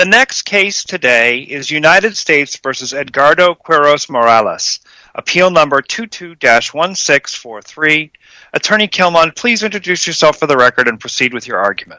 The next case today is United States v. Edgardo Quiros-Morales, appeal number 22-1643. Attorney Kilmon, please introduce yourself for the record and proceed with your argument.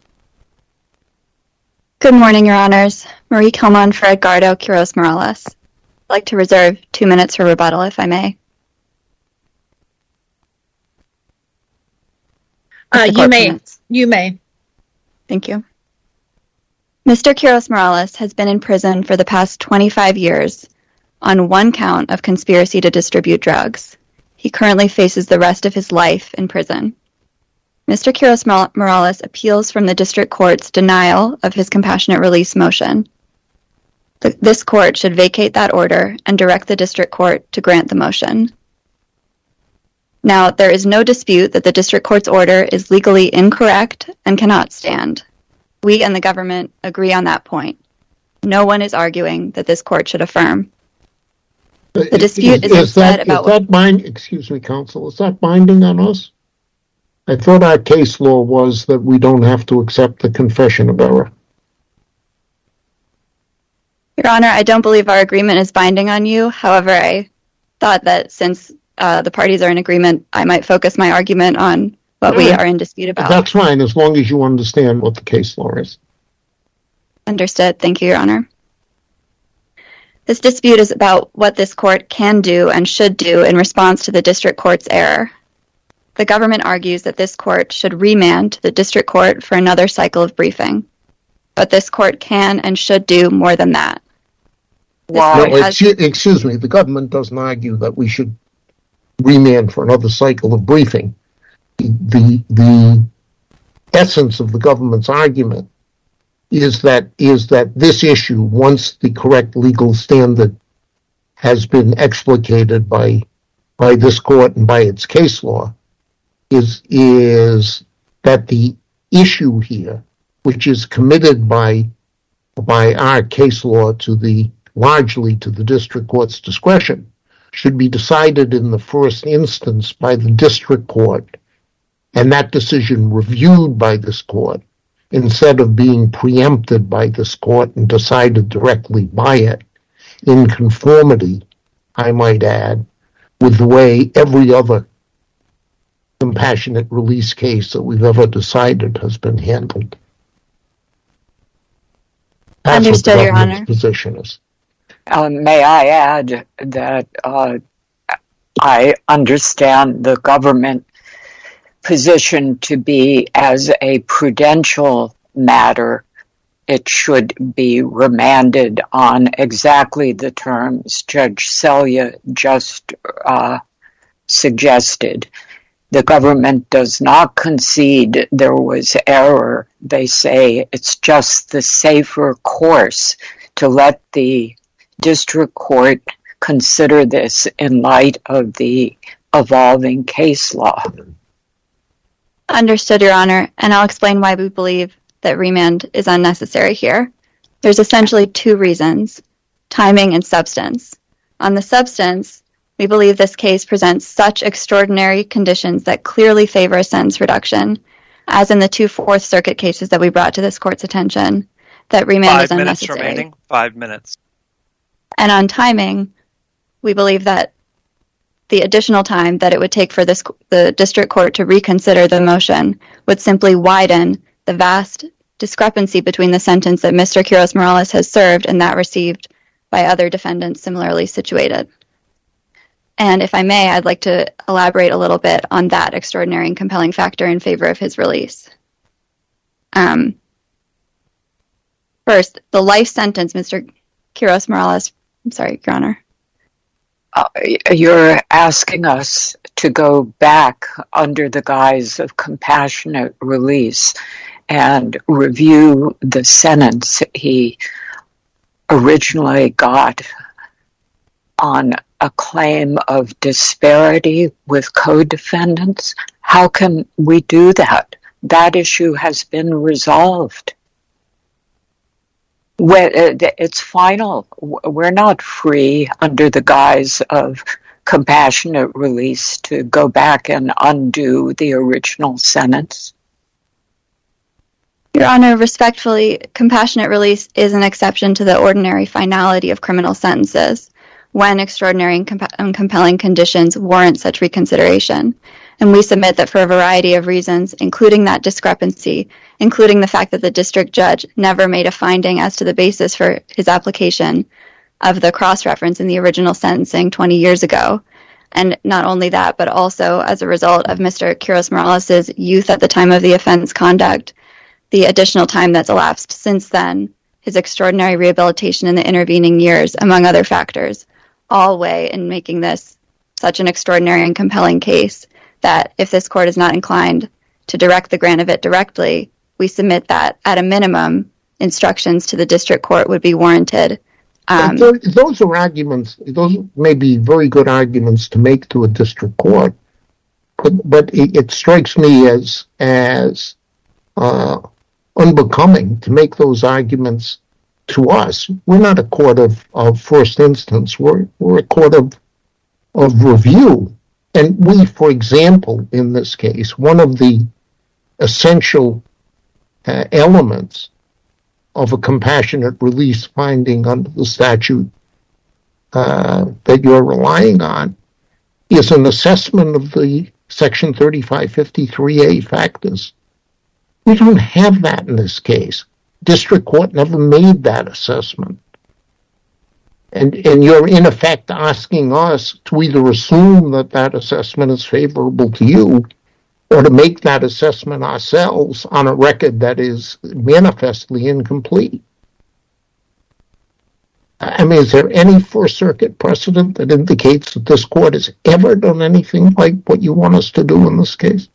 Good morning, Your Honors. Marie Kilmon for Edgardo Quiros-Morales. I'd like to reserve 2 minutes for rebuttal, if I may. You may. Thank you. Mr. Quiros-Morales has been in prison for the past 25 years on one count of conspiracy to distribute drugs. He currently faces the rest of his life in prison. Mr. Quiros-Morales appeals from the district court's denial of his compassionate release motion. This court should vacate that order and direct the district court to grant the motion. Now, there is no dispute that the district court's order is legally incorrect and cannot stand. We and the government agree on that point. No one is arguing that this court should affirm. The dispute is instead about... Excuse me, counsel, is that binding on us? I thought our case law was that we don't have to accept the confession of error. Your Honor, I don't believe our agreement is binding on you. However, I thought that since the parties are in agreement, I might focus my argument on what we are in dispute about. That's fine, as long as you understand what the case law is. Understood. Thank you, Your Honor. This dispute is about what this court can do and should do in response to the district court's error. The government argues that this court should remand to the district court for another cycle of briefing. But this court can and should do more than that. Excuse me, the government doesn't argue that we should remand for another cycle of briefing. The essence of the government's argument is that this issue, once the correct legal standard has been explicated by this court and by its case law, is that the issue here, which is committed by our case law largely to the district court's discretion, should be decided in the first instance by the district court, and that decision reviewed by this court, instead of being preempted by this court and decided directly by it, in conformity, I might add, with the way every other compassionate release case that we've ever decided has been handled. That's Understood, what the Your Honor. government's position is. May I add that I understand the government position to be, as a prudential matter, it should be remanded on exactly the terms Judge Selya just suggested. The government does not concede there was error. They say it's just the safer course to let the district court consider this in light of the evolving case law. Understood, Your Honor, and I'll explain why we believe that remand is unnecessary here. There's essentially two reasons: timing and substance. On the substance, we believe this case presents such extraordinary conditions that clearly favor a sentence reduction, as in the two Fourth Circuit cases that we brought to this court's attention, that remand is unnecessary. 5 minutes remaining. 5 minutes. And on timing, we believe that the additional time that it would take for the district court to reconsider the motion would simply widen the vast discrepancy between the sentence that Mr. Quiros-Morales has served and that received by other defendants similarly situated. And if I may, I'd like to elaborate a little bit on that extraordinary and compelling factor in favor of his release. First, the life sentence Mr. Quiros-Morales... I'm sorry, Your Honor. You're asking us to go back under the guise of compassionate release and review the sentence he originally got on a claim of disparity with co-defendants. How can we do that? That issue has been resolved. It's final. We're not free under the guise of compassionate release to go back and undo the original sentence. Your Honor, respectfully, compassionate release is an exception to the ordinary finality of criminal sentences when extraordinary and compelling conditions warrant such reconsideration. And we submit that for a variety of reasons, including that discrepancy, including the fact that the district judge never made a finding as to the basis for his application of the cross-reference in the original sentencing 20 years ago. And not only that, but also as a result of Mr. Quiros-Morales' youth at the time of the offense conduct, the additional time that's elapsed since then, his extraordinary rehabilitation in the intervening years, among other factors, all weigh in making this such an extraordinary and compelling case that if this court is not inclined to direct the grant of it directly, we submit that, at a minimum, instructions to the district court would be warranted. Those are arguments, those may be very good arguments to make to a district court, but it strikes me as unbecoming to make those arguments to us. We're not a court of first instance, we're a court of review. And we, for example, in this case, one of the essential elements of a compassionate release finding under the statute that you're relying on is an assessment of the Section 3553A factors. We don't have that in this case. District court never made that assessment. And you're in effect asking us to either assume that that assessment is favorable to you or to make that assessment ourselves on a record that is manifestly incomplete. I mean, is there any First Circuit precedent that indicates that this court has ever done anything like what you want us to do in this case?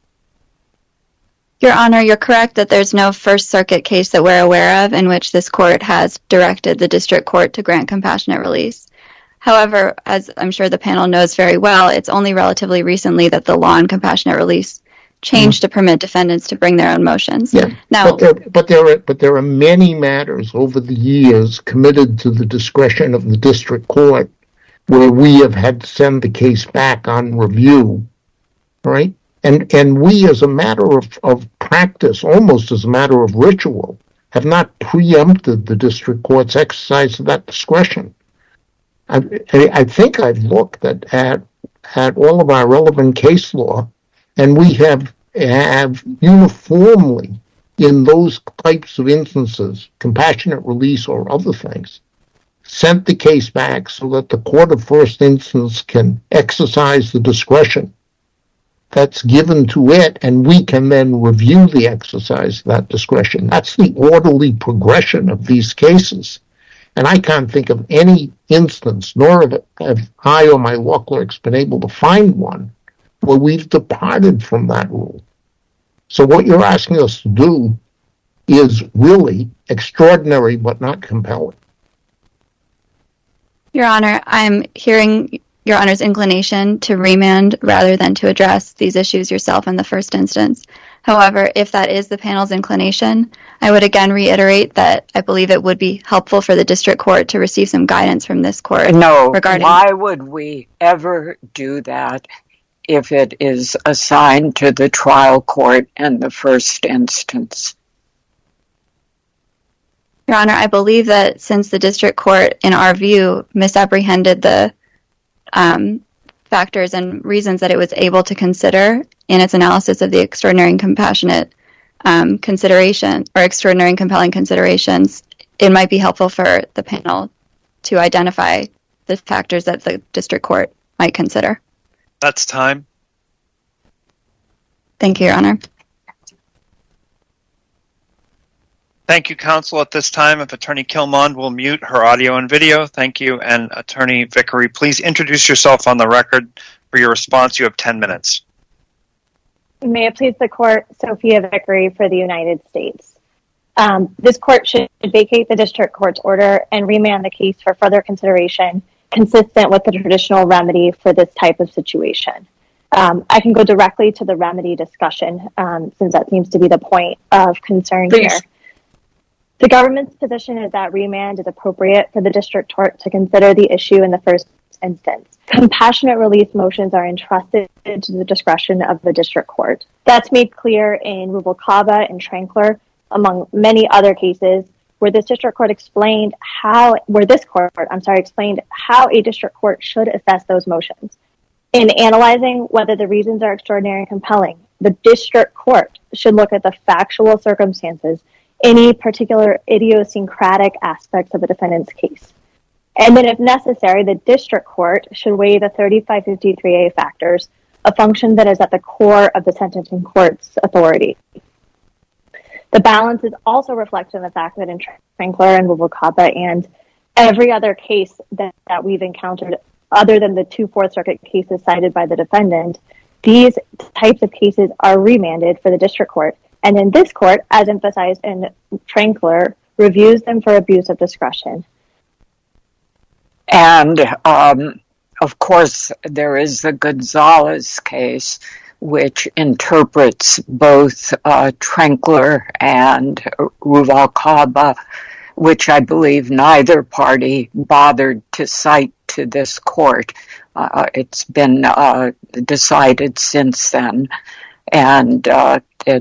Your Honor, you're correct that there's no First Circuit case that we're aware of in which this court has directed the district court to grant compassionate release. However, as I'm sure the panel knows very well, it's only relatively recently that the law on compassionate release changed to permit defendants to bring their own motions. Yeah. Now, but there are many matters over the years committed to the discretion of the district court where we have had to send the case back on review, right? And we, as a matter of practice, almost as a matter of ritual, have not preempted the district court's exercise of that discretion. I think I've looked at all of our relevant case law, and we have uniformly, in those types of instances, compassionate release or other things, sent the case back so that the court of first instance can exercise the discretion that's given to it, and we can then review the exercise of that discretion. That's the orderly progression of these cases. And I can't think of any instance, nor have I or my law clerks been able to find one, where we've departed from that rule. So what you're asking us to do is really extraordinary but not compelling. Your Honor, I'm hearing Your Honor's inclination to remand rather than to address these issues yourself in the first instance. However, if that is the panel's inclination, I would again reiterate that I believe it would be helpful for the district court to receive some guidance from this court. No, why would we ever do that if it is assigned to the trial court in the first instance? Your Honor, I believe that since the district court, in our view, misapprehended the factors and reasons that it was able to consider in its analysis of the extraordinary and compassionate consideration or extraordinary and compelling considerations, it might be helpful for the panel to identify the factors that the district court might consider. That's time. Thank you, Your Honor. Thank you, counsel. At this time, if Attorney Kilmond will mute her audio and video. Thank you. And Attorney Vickery, please introduce yourself on the record for your response. You have 10 minutes. May it please the court, Sophia Vickery for the United States. This court should vacate the district court's order and remand the case for further consideration consistent with the traditional remedy for this type of situation. I can go directly to the remedy discussion since that seems to be the point of concern here. The government's position is that remand is appropriate for the district court to consider the issue in the first instance. Compassionate release motions are entrusted to the discretion of the district court. That's made clear in Rubalcaba and Trankler, among many other cases, where this court explained how a district court should assess those motions. In analyzing whether the reasons are extraordinary and compelling, the district court should look at the factual circumstances, any particular idiosyncratic aspects of the defendant's case. And then, if necessary, the district court should weigh the 3553A factors, a function that is at the core of the sentencing court's authority. The balance is also reflected in the fact that in Trankler and Rubalcaba and every other case that we've encountered, other than the two Fourth Circuit cases cited by the defendant, these types of cases are remanded for the district court. And in this court, as emphasized in Trankler, reviews them for abuse of discretion. And, of course, there is the Gonzalez case, which interprets both Trankler and Rubalcaba, which I believe neither party bothered to cite to this court. It's been decided since then, and it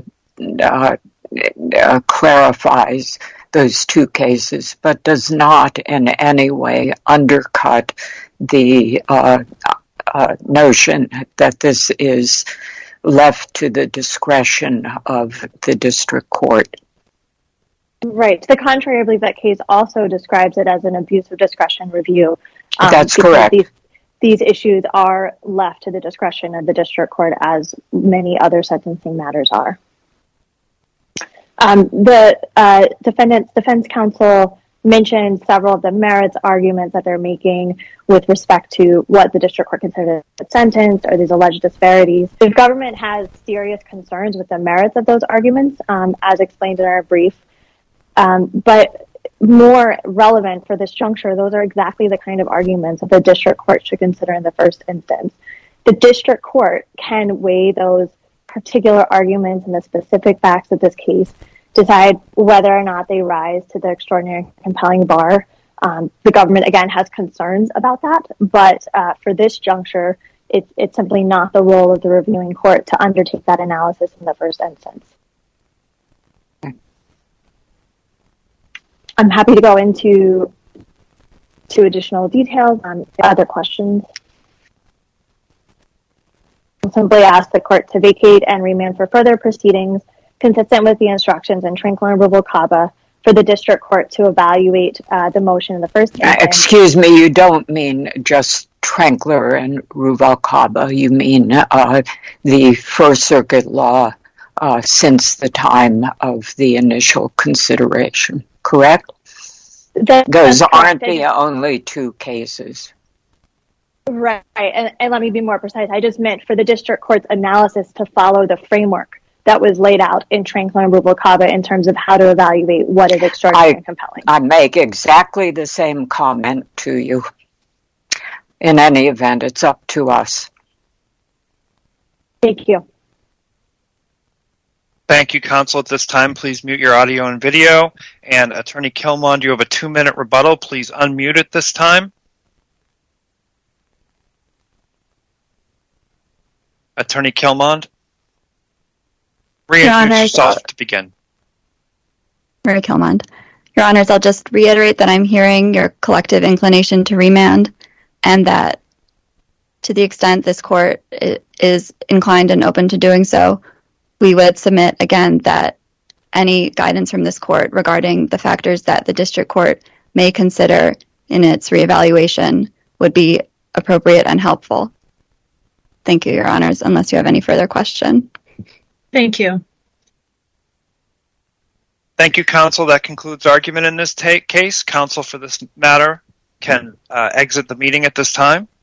clarifies those two cases, but does not in any way undercut the notion that this is left to the discretion of the district court. Right. To the contrary, I believe that case also describes it as an abuse of discretion review. That's correct. These issues are left to the discretion of the district court, as many other sentencing matters are. The defense counsel mentioned several of the merits arguments that they're making with respect to what the district court considered a sentence or these alleged disparities. The government has serious concerns with the merits of those arguments, as explained in our brief. But more relevant for this juncture, those are exactly the kind of arguments that the district court should consider in the first instance. The district court can weigh those particular arguments and the specific facts of this case, decide whether or not they rise to the extraordinary and compelling bar. The government, again, has concerns about that, but for this juncture, it's simply not the role of the reviewing court to undertake that analysis in the first instance. I'm happy to go into additional details on other questions. I'll simply ask the court to vacate and remand for further proceedings consistent with the instructions in Trankler and Rubalcaba for the district court to evaluate the motion in the first instance. Excuse me, you don't mean just Trankler and Rubalcaba. You mean the First Circuit law since the time of the initial consideration, correct? Those aren't the only two cases. Right, and let me be more precise. I just meant for the district court's analysis to follow the framework that was laid out in Trankler and Rubalcaba in terms of how to evaluate what is extraordinary and compelling. I make exactly the same comment to you. In any event, it's up to us. Thank you. Thank you, counsel. At this time, please mute your audio and video. And Attorney Kilmond, you have a 2-minute rebuttal. Please unmute at this time. Attorney Kilmond, reintroduce yourself to begin. Mary Kilmond. Your Honors, I'll just reiterate that I'm hearing your collective inclination to remand, and that to the extent this court is inclined and open to doing so, we would submit again that any guidance from this court regarding the factors that the district court may consider in its reevaluation would be appropriate and helpful. Thank you, Your Honors, unless you have any further question. Thank you. Thank you, counsel. That concludes argument in this case. Counsel for this matter can exit the meeting at this time.